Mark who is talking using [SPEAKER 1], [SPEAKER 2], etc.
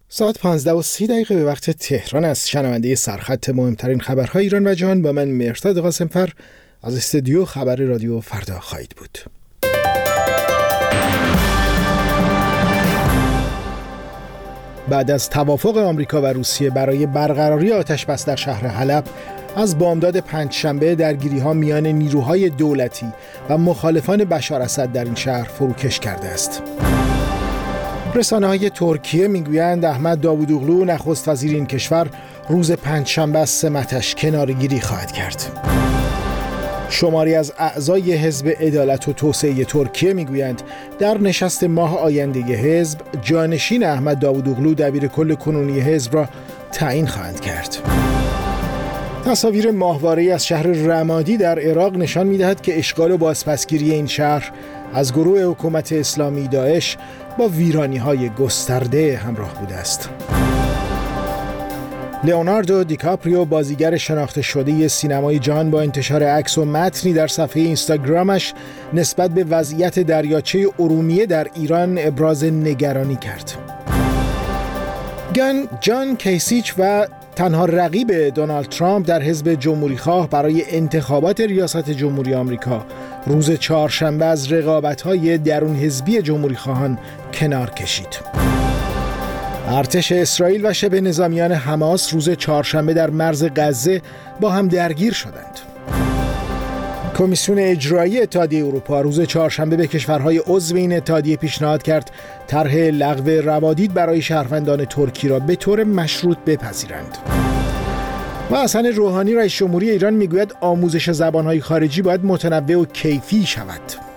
[SPEAKER 1] ساعت 15:30 به وقت تهران است. شنونده سرخط مهمترین خبرهای ایران و جهان با من مهرداد قاسم‌فر از استودیو خبر رادیو فردا خواهید بود. بعد از توافق آمریکا و روسیه برای برقراری آتش‌بس در شهر حلب، از بامداد پنجشنبه درگیری‌ها میان نیروهای دولتی و مخالفان بشار اسد در این شهر فروکش کرده است. رسانه‌های ترکیه میگویند احمد داوودوغلو نخست وزیر این کشور روز پنجشنبه از سمتش کناره‌گیری خواهد کرد. شماری از اعضای حزب عدالت و توسعه ترکیه میگویند در نشست ماه آینده حزب جانشین احمد داوودوغلو دبیرکل کنونی حزب را تعیین خواهند کرد. تصاویر ماهواره‌ای از شهر رمادی در عراق نشان می‌دهد که اشغال و بازپسگیری این شهر از گروه حکومت اسلامی داعش با ویرانی‌های گسترده همراه بوده است. لئوناردو دیکاپریو، بازیگر شناخته شده سینمای جهان، با انتشار عکس و متنی در صفحه اینستاگرامش نسبت به وضعیت دریاچه ارومیه در ایران ابراز نگرانی کرد. جان کیسیچ و تنها رقیب دونالد ترامپ در حزب جمهوری‌خواه برای انتخابات ریاست جمهوری آمریکا روز چهارشنبه از رقابت‌های درون حزبی جمهوری‌خواهان کنار کشید. ارتش اسرائیل و شبه نظامیان حماس روز چهارشنبه در مرز غزه با هم درگیر شدند. کمیسیون اجرایی اتحادیه اروپا روز چهارشنبه به کشورهای عضو این اتحادیه پیشنهاد کرد طرح لغو روادید برای شهروندان ترکی را به طور مشروط بپذیرند. و حسن روحانی رئیس جمهوری ایران میگوید آموزش زبانهای خارجی باید متنوع و کیفی شود.